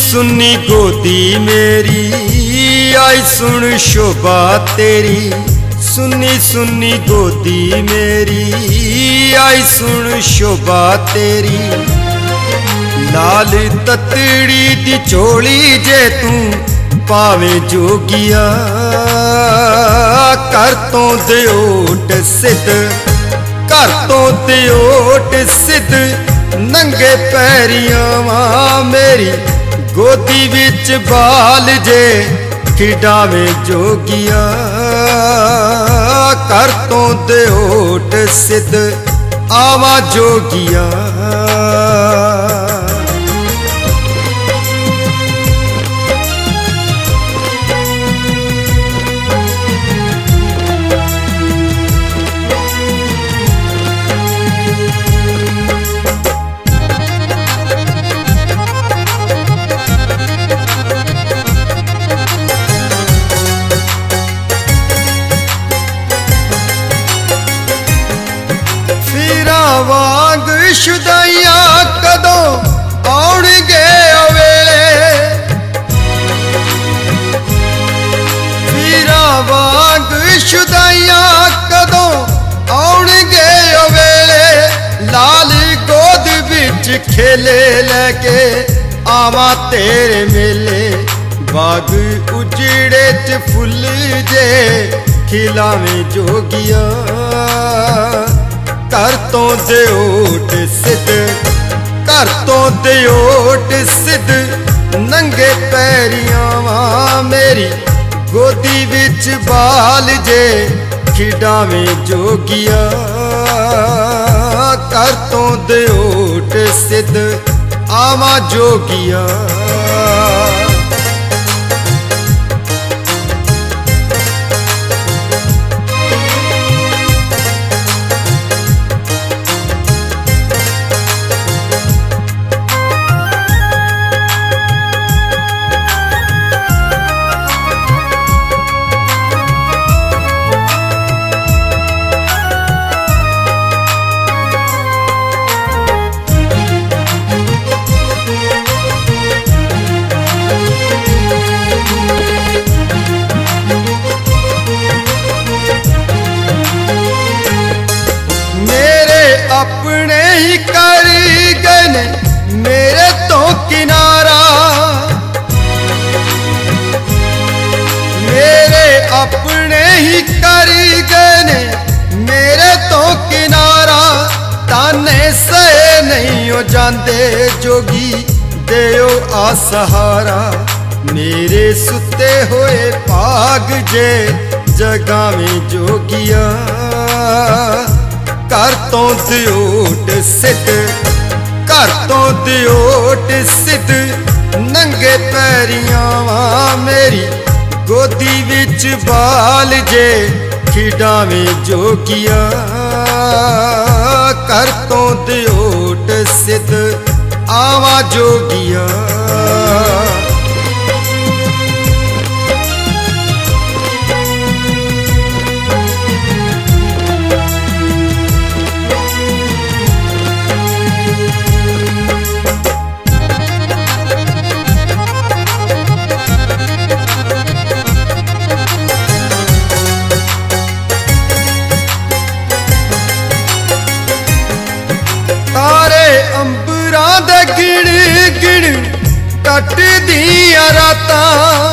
सुनी गोदी मेरी आई सुन शोभा तेरी। सुनी सुनी गोदी मेरी आई सुन शोभा तेरी। लाल ततड़ी दी चोली जे तू पावे जोगिया कर तो दियोट सिद्ध कर तो दियोट सिद्ध। नंगे पैरियां वां मेरी गोदी विच बाल जे खिडावे जोगिया कर तो दियोट सिद्ध आवा जोगिया। वांग शुदाइया कदों आउणगे वेले। वीरा वांग शुदाइया कदों आउणगे वेले। लाल गोद विच खेले लेके आवा तेरे मेले। बाग उजड़े च फुल जे खिलावे जोगिया कर तो दियोट सिद्ध कर तो दियोट सिद्ध। नंगे पैरियां वां मेरी गोदी विच बाल जे खिडावे जोगिया कर तो दियोट सिद्ध आवा जोगिया। अपने ही करी गए मेरे तो किनारा। मेरे अपने ही करी गए मेरे तो किनारा। ताने सहे नहीं हो जाते जोगी देओ आसहारा। मेरे सुते होए भाग जे जगावे जोगिया कर तो दियोट सिद्ध कर तो दियोट सिद्ध। नंगे पैरियां वां मेरी गोदी विच बाल जे खिडावे जोगिया कर तो दियोट सिद्ध आवा जोगिया। तारे अंबरा दे गिण गिण कट दिया रातां।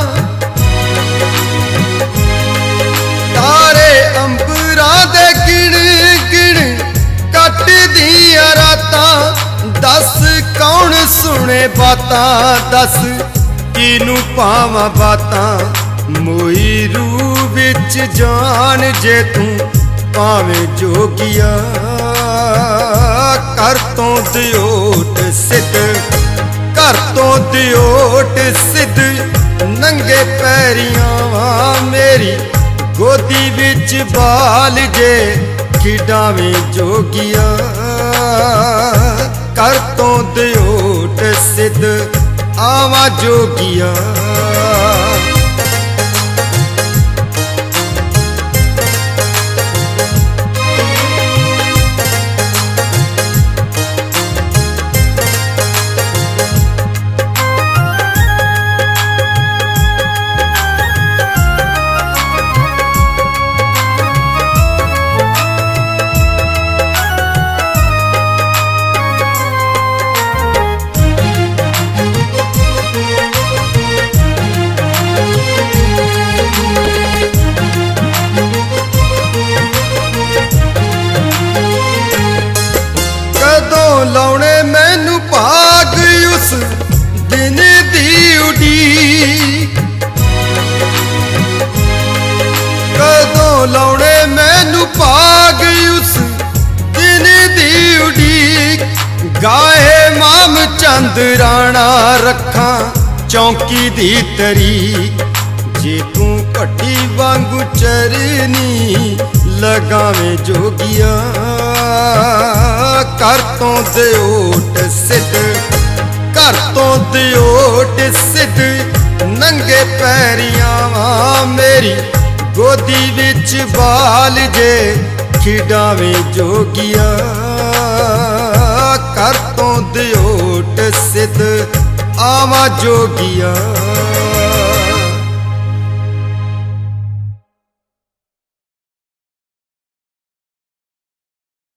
तारे अंबरा दे गिण गिण कट दिया रातां। दस कौन सुने बातां दस किनू पावां बातां। मोई रूह विच जान जे तू पावे जोगिया कर तो दियोट सिद्ध कर तो दियोट सिद्ध। नंगे पैरियां वां मेरी गोदी विच बाल जे खिडावे जोगिया कर तो दियोट सिद्ध आवा जोगिया। लाउणे मैनू भाग उस दिन दी उड़ीक। गाए माम चंद राणा रखा चौंकी दी तरीक। जे तू भट्टी वांगू चरनी लगावे जोगिया कर तो दिओट सिद्ध कर तो दिओट सिद्ध नंगे पैरियां वां मेरी गोदी विच बाल जे खिडावे जोगिया कर तो दिओट सिद्ध आवा जोगिया।